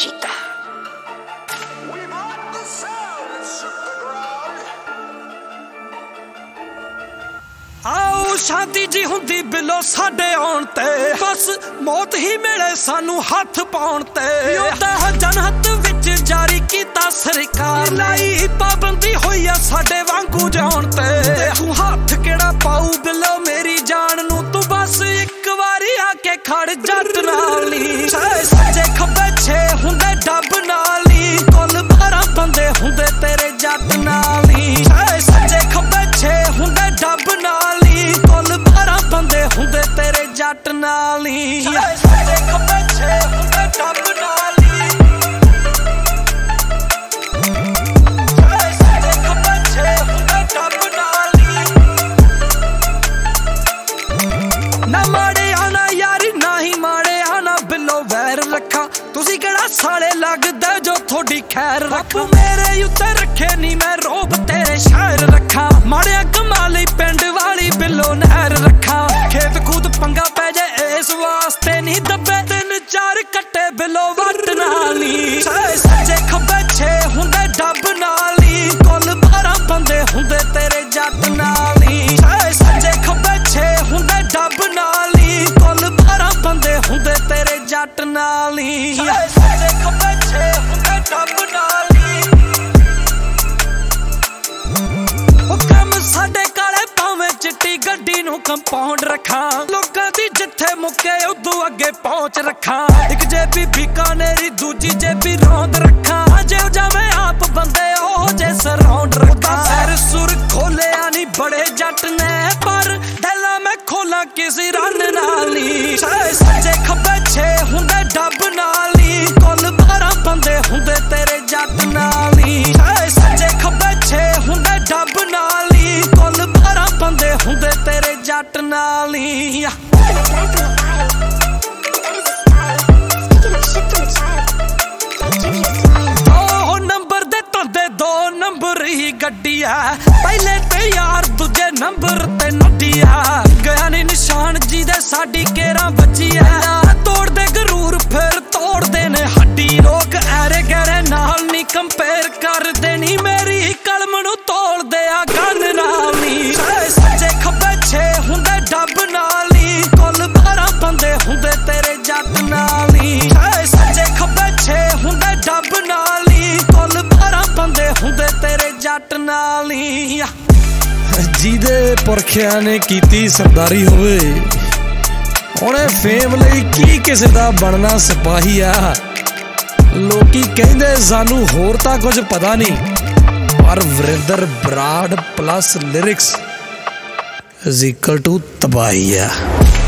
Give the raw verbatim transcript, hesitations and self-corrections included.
ਕੀਤਾ। आओ शांति जी हुंदी बिलो साडे आउण ते, बस मौत ही मिले सानू हथ पाउण ते। योद्धा जनहत विच जारी कीता सरकार, लाई पाबंदी होई आ साडे वांगू जाउण ते। तू हथ केड़ा पाऊ बिलो मेरी जान नू, तू बस एक वारी आके खड़ जट नाल नी। सज्जे खब्बे छे हुंदे डब नाल नी, कुल बारह बंदे हुंदे तेरे जट नाल नी। सज्जे खब्बे छे हुंदे डब नाल नी, कुल बारह बंदे हुंदे तेरे जट नाल नी। सज्जे खब्बे छे हुंदे डब नाल नी, सज्जे खब्बे छे हुंदे डब नाल नी। ना माड़े आना यारी ना ही माड़े आना, बिलो वैर रखा तुसी केड़ा साले लगदा जो थोड़ी खैर रखा। मेरे उत्ते रखे नी मैं रोब तेरे शहर रखा, माड़िया कमाली पिंड वाली बिलो नहर रखा। खेत खूद पंगा पै जाए इस वास्ते नी दबे, तीन चार कट्टे बिलो वट नाली। सज्जे खब्बे छे हुंदे डब नाली, कुल बारह बंदे हुंदे तेरे जट नाली। सज्जे खब्बे छे हुंदे डब नाली, कुल बारह बंदे हुंदे तेरे जट नाली। सज्जे खब्बे छे हुंदे डब नाली। साडे काले भावें चिट्टी गड्डी नू कंपाउंड रखा, लोकां दी जिथे मुक्के उदू अगे पहुंच रखा। एक जेबी बीकानेरी दूजी जेबी रौंद रखा, जे जावे आप बंदे ओह जे सराउंड रखा। सर सुर खोलिया नी बड़े जट ने, पर ढैला मैं खोला किसी रन नाली। सज्जे खब्बे छे हुंदे डब नाली, कुल बारह बंदे हुंदे तेरे जट नाली। सज्जे खब्बे छे हुंदे डब नाली, कुल बारह बंदे हुंदे तेरे जट नाली। दो नंबर दे तंदे दो नंबर ही गड्डी है, पहले ते यार दूजे नंबर ते नड्डी है। गया नी निशान जी दे साडी केरा बची है, तोड़ दे गरूर फिर तोड़ दे ने हड्डी। लोग ऐरे गैरे नाल नी कंपेयर कर देनी, मेरी कलम नू तोड़ दे आ गन नाल नी। सज्जे खब्बे छे हुंदे डब नाली, कुल बारह बंदे हुंदे तेरे जट नाली। सज्जे खब्बे छे हुंदे डब नाली, कुल बारह बंदे हुंदे तेरे जट नाली। ਜਿਹਦੇ ਪੁਰਖਿਆਂ ਨੇ ਕੀਤੀ ਸਰਦਾਰੀ ਹੋਵੇ, ਉਹਨੇ ਫੇਮ ਲਈ ਕੀ ਕਿਸੇ ਦਾ ਬਣਨਾ ਸਿਪਾਹੀ ਆ। ਲੋਕੀ ਕਹਿੰਦੇ ਸਾਨੂੰ ਹੋਰ ਤਾਂ ਕੁਝ ਪਤਾ ਨਹੀਂ, ਪਰ Varinder Brar plus lyrics is equal to ਤਬਾਹੀ ਆ।